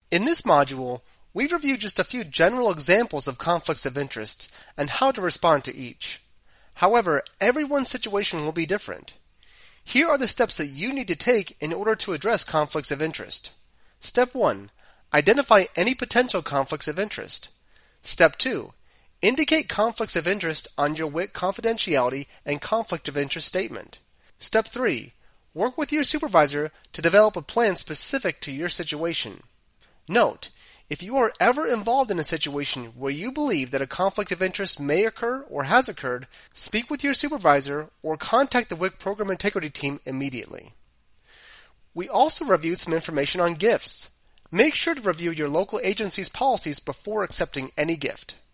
In this module, we've reviewed just a few general examples of conflicts of interest and how to respond to each. However, everyone's situation will be different. Here are the steps that you need to take in order to address conflicts of interest. Step 1. Identify any potential conflicts of interest. Step 2. Indicate conflicts of interest on your WIC confidentiality and conflict of interest statement. Step 3. Work with your supervisor to develop a plan specific to your situation. Note, if you are ever involved in a situation where you believe that a conflict of interest may occur or has occurred, speak with your supervisor or contact the WIC Program Integrity Team immediately. We also reviewed some information on gifts. Make sure to review your local agency's policies before accepting any gift.